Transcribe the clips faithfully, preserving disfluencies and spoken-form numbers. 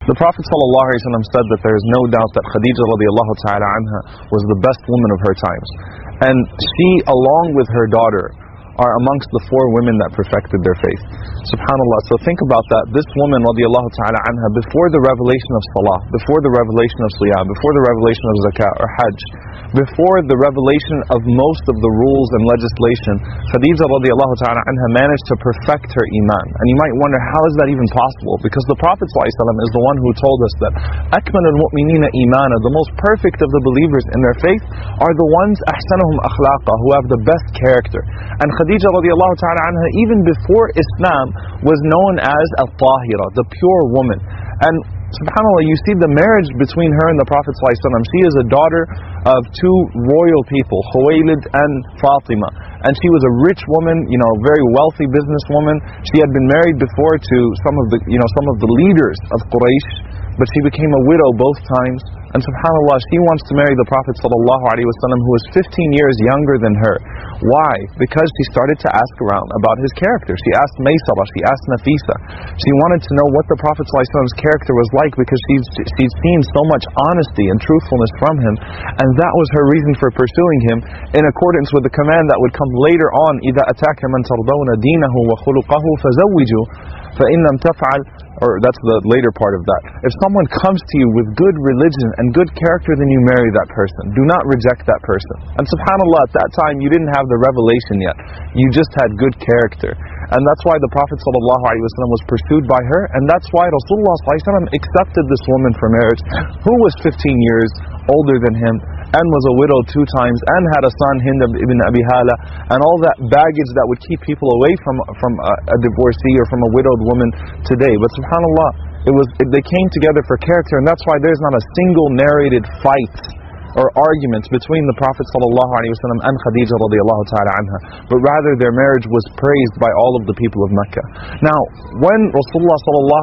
The Prophet ﷺ said that there is no doubt that Khadija radiallahu ta'ala anha was the best woman of her times. And she, along with her daughter, are amongst the four women that perfected their faith. SubhanAllah. So think about that. This woman radiallahu ta'ala anha, before the revelation of salah, before the revelation of siyam, before the revelation of zakah or hajj, before the revelation of most of the rules and legislation, Khadija radiallahu ta'ala anha managed to perfect her iman. And you might wonder, how is that even possible? Because the Prophet ﷺ is the one who told us that أَكْمَلُ الْمُؤْمِنِينَ إِيمَانًا, the most perfect of the believers in their faith are the ones أَحْسَنُهُمْ أَخْلَاقًا, who have the best character. And Khadija radiallahu ta'ala anha, even before Islam, was known as al-Tahira, the pure woman. And SubhanAllah, you see the marriage between her and the Prophet ﷺ. She is a daughter of two royal people, Khuwaylid and Fatima. And she was a rich woman, you know, very wealthy businesswoman. She had been married before to some of the, you know, some of the leaders of Quraysh, but she became a widow both times. And SubhanAllah, she wants to marry the Prophet ﷺ, who is fifteen years younger than her. Why? Because she started to ask around about his character. She asked Maysara, she asked Nafisa. She wanted to know what the Prophet ﷺ's character was like, because she's, she'd seen so much honesty and truthfulness from him. And that was her reason for pursuing him, in accordance with the command that would come later on, إِذَا أَتَاكَ مَنْ تَرْضَوْنَ دِينَهُ وَخُلُقَهُ فَزَوِّجُوا فَإِنْ لَمْ تَفْعَلْ. Or that's the later part of that. If someone comes to you with good religion and good character, then you marry that person. Do not reject that person. And SubhanAllah, at that time you didn't have the revelation yet. You just had good character. And that's why the Prophet ﷺ was pursued by her. And that's why Rasulullah ﷺ accepted this woman for marriage, who was fifteen years older than him, and was a widow two times, and had a son, Hind ibn Abi Hala, and all that baggage that would keep people away from from a, a divorcee or from a widowed woman today. But SubhanAllah, it was it, they came together for character, and that's why there's not a single narrated fight or argument between the Prophet ﷺ and Khadija radiallahu ta'ala anha, but rather their marriage was praised by all of the people of Mecca. Now, when Rasulullah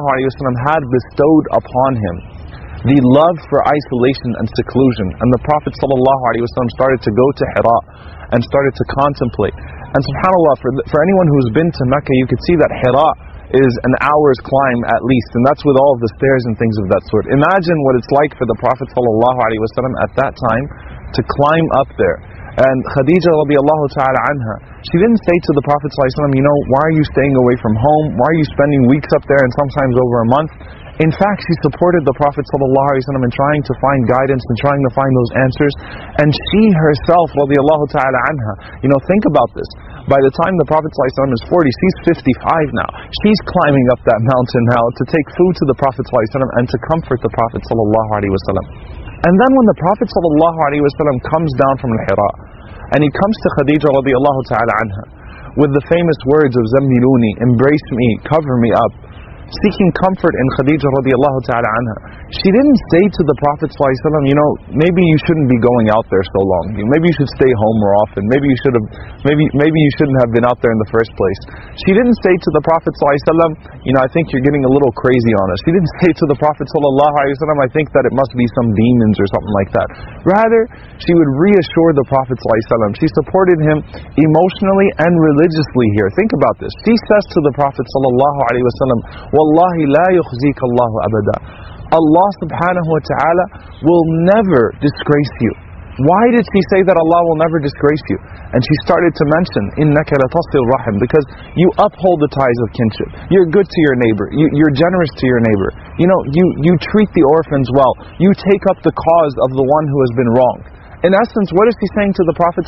ﷺ had bestowed upon him the love for isolation and seclusion, and the Prophet ﷺ started to go to Hira and started to contemplate. And SubhanAllah, for, for anyone who's been to Mecca, you could see that Hira is an hour's climb at least, and that's with all of the stairs and things of that sort. Imagine what it's like for the Prophet ﷺ at that time to climb up there. And Khadija radiallahu ta'ala anha, she didn't say to the Prophet ﷺ, you know, why are you staying away from home? Why are you spending weeks up there and sometimes over a month? In fact, she supported the Prophet ﷺ in trying to find guidance and trying to find those answers. And she herself, radiallahu ta'ala anha, you know, think about this. By the time the Prophet ﷺ is forty, she's fifty-five now. She's climbing up that mountain now to take food to the Prophet ﷺ and to comfort the Prophet ﷺ. And then when the Prophet ﷺ comes down from Al-Hira, and he comes to Khadija radiallahu ta'ala anha with the famous words of Zammiluni, embrace me, cover me up, seeking comfort in Khadija radiallahu ta'ala anha. She didn't say to the Prophet ﷺ, you know, maybe you shouldn't be going out there so long. Maybe you should stay home more often. Maybe you should have, maybe maybe you shouldn't have been out there in the first place. She didn't say to the Prophet ﷺ, you know, I think you're getting a little crazy on us. She didn't say to the Prophet ﷺ, I think that it must be some demons or something like that. Rather, she would reassure the Prophet ﷺ. She supported him emotionally and religiously here. Think about this. She says to the Prophet ﷺ, Wallahi la yukhzika Allahu abada. Allah subhanahu wa ta'ala will never disgrace you. Why did she say that Allah will never disgrace you? And she started to mention, innaka latasil rahim, because you uphold the ties of kinship. You're good to your neighbor. You, you're generous to your neighbor. You know, you, you treat the orphans well. You take up the cause of the one who has been wronged. In essence, what is she saying to the Prophet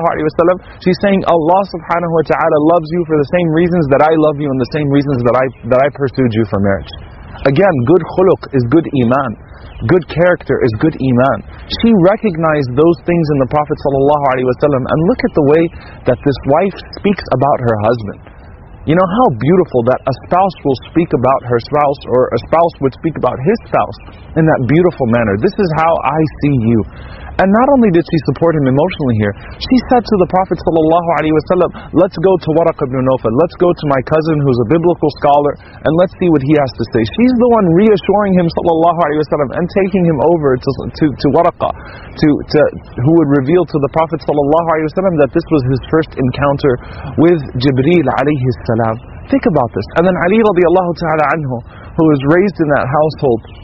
ﷺ? She's saying Allah subhanahu wa ta'ala loves you for the same reasons that I love you and the same reasons that I that I pursued you for marriage. Again, good khuluq is good iman. Good character is good iman. She recognized those things in the Prophet ﷺ, and look at the way that this wife speaks about her husband. You know how beautiful that a spouse will speak about her spouse, or a spouse would speak about his spouse in that beautiful manner. This is how I see you. And not only did she support him emotionally here, she said to the Prophet ﷺ, let's go to Waraq ibn Nawfal, let's go to my cousin who's a biblical scholar, and let's see what he has to say. She's the one reassuring him ﷺ and taking him over to, to, to Waraqa, to, to, who would reveal to the Prophet ﷺ that this was his first encounter with Jibreel alayhi salam. Think about this. And then Ali radiallahu ta'ala anhu, who was raised in that household,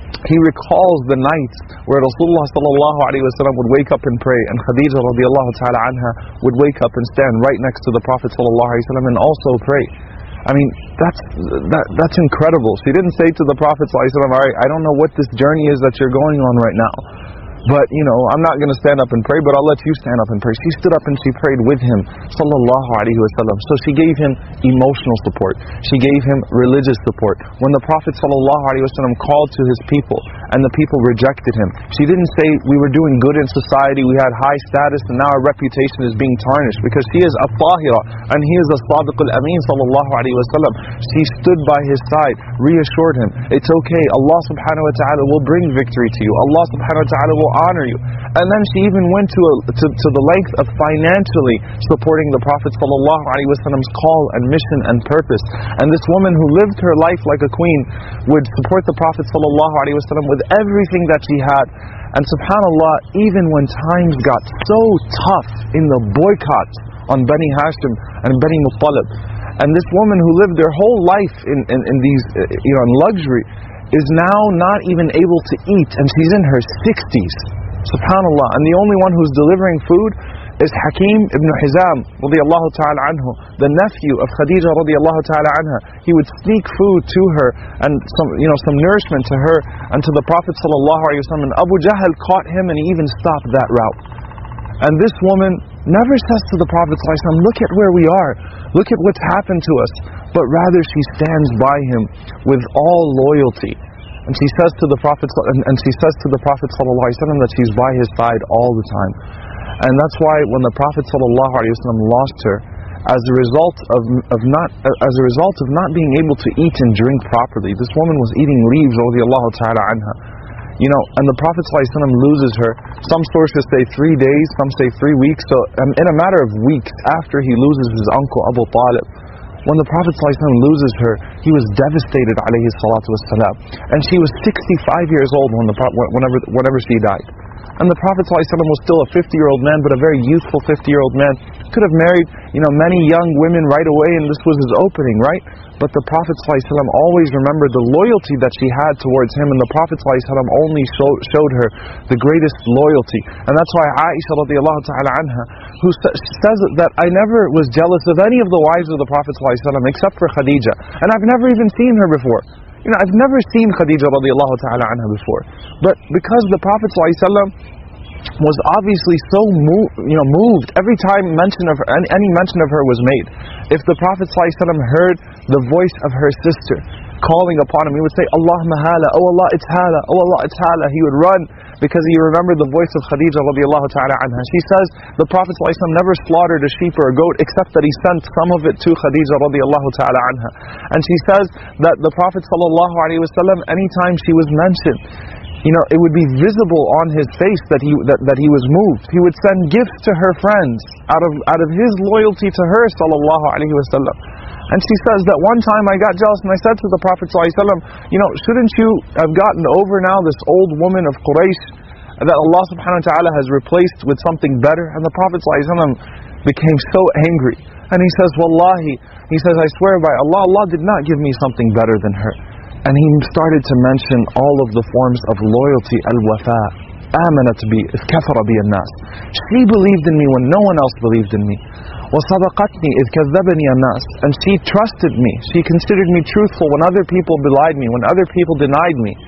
he recalls the nights where Rasulullah sallallahu alaihi wasallam would wake up and pray, and Khadija radiallahu ta'ala anha would wake up and stand right next to the Prophet sallallahu alaihi wasallam and also pray. I mean, that's that, that's incredible. She didn't say to the Prophet sallallahu alaihi wasallam, all right, I don't know what this journey is that you're going on right now, but, you know, I'm not going to stand up and pray, but I'll let you stand up and pray. She stood up and she prayed with him, sallallahu alaihi wasallam. So she gave him emotional support. She gave him religious support. When the Prophet sallallahu alaihi wasallam called to his people and the people rejected him, she didn't say we were doing good in society, we had high status, and now our reputation is being tarnished, because she is a tahira and he is a sadiq al-amin sallallahu alaihi wasallam. She stood by his side, reassured him, it's okay, Allah subhanahu wa ta'ala will bring victory to you, Allah subhanahu wa ta'ala will honor you. And then she even went to, a, to to the length of financially supporting the Prophet sallallahu alaihi wasallam's call and mission and purpose. And this woman who lived her life like a queen would support the Prophet sallallahu alaihi wasallam with everything that she had. And subhanallah, even when times got so tough in the boycott on Bani Hashim and Bani Muttalib, and this woman who lived their whole life in, in, in these, you know, in luxury, is now not even able to eat, and she's in her sixties. Subhanallah. And the only one who's delivering food is Hakim ibn Hizam radiyallahu ta'ala anhu, the nephew of Khadija radiyallahu ta'ala anha. He would sneak food to her and some, you know, some nourishment to her and to the Prophet sallallahu alaihi wasallam. And Abu Jahl caught him and he even stopped that route. And this woman never says to the Prophet sallallahu alaihi wasallam, look at where we are, look at what's happened to us, but rather she stands by him with all loyalty. And she says to the Prophet and, and she says to the Prophet sallallahu alaihi wasallam that she's by his side all the time. And that's why when the Prophet sallallahu alaihi wasallam lost her, as a result of of not as a result of not being able to eat and drink properly, this woman was eating leaves radiyallahu ta'ala anha. You know, and the Prophet sallallahu alaihi wasallam loses her. Some sources say three days, some say three weeks. So um, in a matter of weeks after he loses his uncle Abu Talib, when the Prophet ﷺ loses her, he was devastated, alayhi salatu wassalam. And she was sixty-five years old when the whenever whenever she died. And the Prophet ﷺ was still a fifty-year-old man, but a very youthful fifty-year-old man. Could have married, you know, many young women right away, and this was his opening, right? But the Prophet ﷺ always remembered the loyalty that she had towards him, and the Prophet ﷺ only show, showed her the greatest loyalty. And that's why Aisha radiallahu ta'ala anha, who says that I never was jealous of any of the wives of the Prophet ﷺ except for Khadija. And I've never even seen her before. You know, I've never seen Khadija radiallahu ta'ala anha before. But because the Prophet ﷺ was obviously so moved, you know, moved every time mention of her, any, any mention of her was made. If the Prophet ﷺ heard the voice of her sister calling upon him, he would say, Allahumma hala, oh Allah, it's hala, oh Allah, it's hala. He would run because he remembered the voice of Khadija radiallahu ta'ala anha. She says the Prophet ﷺ never slaughtered a sheep or a goat except that he sent some of it to Khadija radiallahu ta'ala anha. And she says that the Prophet sallallahu alaihi wasallam, anytime she was mentioned, you know, it would be visible on his face that he that, that he was moved. He would send gifts to her friends out of out of his loyalty to her sallallahu alaihi wasallam. And she says that one time I got jealous and I said to the Prophet sallallahu alaihi wasallam, you know, shouldn't you have gotten over now this old woman of Quraysh that Allah subhanahu wa ta'ala has replaced with something better? And the Prophet sallallahu alaihi wasallam became so angry. And he says, Wallahi, he says, I swear by Allah, Allah did not give me something better than her. And he started to mention all of the forms of loyalty, al-wafa, amanat bi, kafara bi an-nas. She believed in me when no one else believed in me. وَصَدَقَتْنِي إِذْ كَذَّبَنِي النَّاسِ. And she trusted me. She considered me truthful when other people belied me, when other people denied me.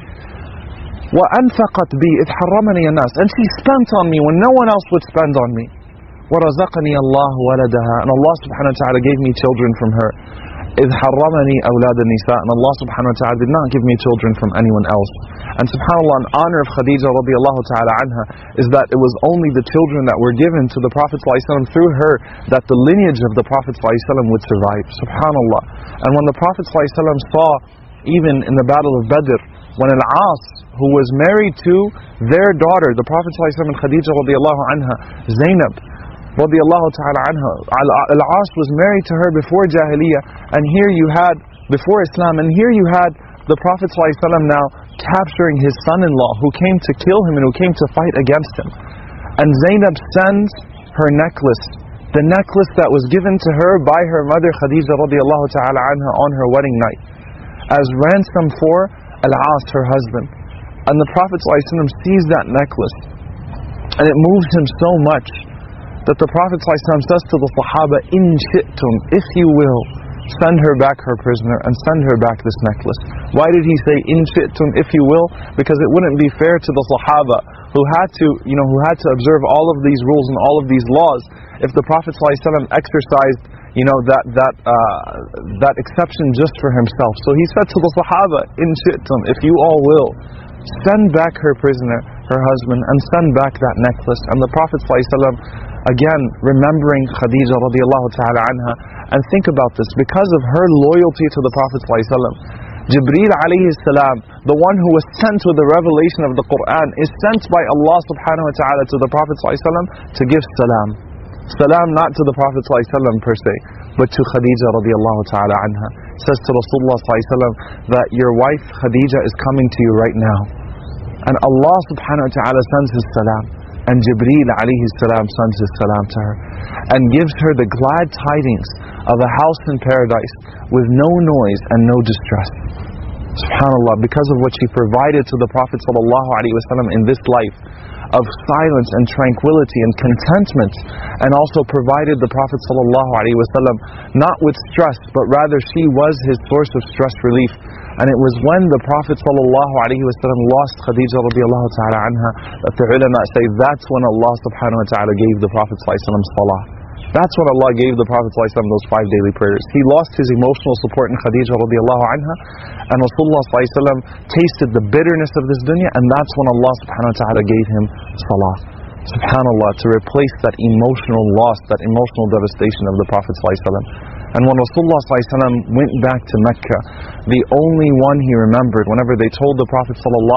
وَأَنْفَقَتْ بِي إِذْ حَرَّمَنِي النَّاسِ. And she spent on me when no one else would spend on me. وَرَزَقَنِي اللَّهُ وَلَدَهَا. And Allah subhanahu wa ta'ala gave me children from her. إِذْ حَرَّمَنِي أَوْلَادَ النِّسَاءِ. And Allah subhanahu wa ta'ala did not give me children from anyone else. And subhanAllah, in honor of Khadija radiallahu ta'ala anha, is that it was only the children that were given to the Prophet ﷺ through her that the lineage of the Prophet ﷺ would survive. Subhanallah. And when the Prophet ﷺ saw, even in the battle of Badr, when Al-As, who was married to their daughter, the Prophet ﷺ and Khadija radiallahu anha, Zainab radiallahu ta'ala anha, Al-As was married to her before Jahiliyyah, and here you had, before Islam, and here you had the Prophet ﷺ now capturing his son-in-law who came to kill him and who came to fight against him. And Zainab sends her necklace, the necklace that was given to her by her mother Khadija radiallahu ta'ala anha on her wedding night, as ransom for Al-As, her husband. And the Prophet ﷺ sees that necklace, and it moves him so much that the Prophet ﷺ says to the Sahaba, "In shi'tum, if you will, send her back her prisoner and send her back this necklace." Why did he say "in shi'tum, if you will"? Because it wouldn't be fair to the Sahaba who had to, you know, who had to observe all of these rules and all of these laws if the Prophet ﷺ exercised, you know, that that uh, that exception just for himself. So he said to the Sahaba, "In shi'tum, if you all will, send back her prisoner, her husband, and send back that necklace." And the Prophet ﷺ, again, remembering Khadija radiallahu ta'ala anha, and think about this, because of her loyalty to the Prophet ﷺ, Jibreel alayhi salam, the one who was sent with the revelation of the Quran, is sent by Allah subhanahu wa ta'ala to the Prophet ﷺ to give salam. Salam not to the Prophet ﷺ per se, but to Khadija radiallahu ta'ala anha. Says to Rasulullah ﷺ that your wife Khadija is coming to you right now. And Allah subhanahu wa ta'ala sends his salam, and Jibreel alayhi salam sends his salam to her, and gives her the glad tidings of a house in paradise with no noise and no distress. SubhanAllah, because of what she provided to the Prophet sallallahu alaihi wasallam in this life of silence and tranquility and contentment, and also provided the Prophet sallallahu alaihi wasallam not with stress, but rather she was his source of stress relief. And it was when the Prophet sallallahu alaihi wasallam lost Khadija radiallahu ta'ala anha that the ulama say that's when Allah subhanahu wa ta'ala gave the Prophet sallallahu alaihi wasallam salah. That's when Allah gave the Prophet ﷺ those five daily prayers. He lost his emotional support in Khadija radiallahu anha, and Rasulullah ﷺ tasted the bitterness of this dunya, and that's when Allah subhanahu wa ta'ala gave him salah. SubhanAllah, to replace that emotional loss, that emotional devastation of the Prophet ﷺ. And when Rasulullah ﷺ went back to Mecca, the only one he remembered, whenever they told the Prophet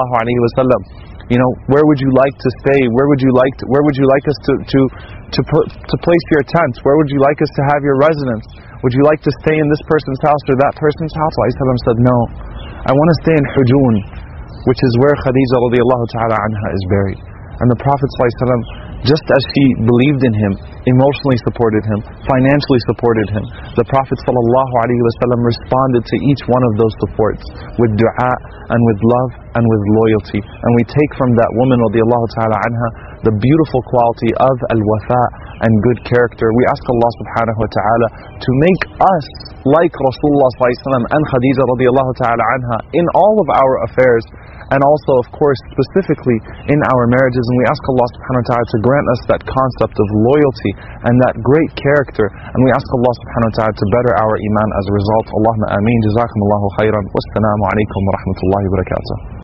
ﷺ, you know, where would you like to stay? Where would you like to, where would you like us to to to put to place your tents? Where would you like us to have your residence? Would you like to stay in this person's house or that person's house? ﷺ said, no, I want to stay in Hujun, which is where Khadija radiallahu ta'ala anha is buried. And the Prophet ﷺ, just as she believed in him, emotionally supported him, financially supported him, the Prophet ﷺ responded to each one of those supports with dua and with love and with loyalty. And we take from that woman radiallahu ta'ala anha the beautiful quality of al-wafa and good character. We ask Allah subhanahu wa ta'ala to make us like Rasulullah ﷺ and Khadija radiallahu ta'ala anha in all of our affairs, and also, of course, specifically in our marriages. And we ask Allah subhanahu wa ta'ala to grant us that concept of loyalty and that great character. And we ask Allah subhanahu wa ta'ala to better our iman as a result. Allahumma ameen. Jazakumullahu khairan. Wassalamu alaikum wa rahmatullahi wa barakatuh.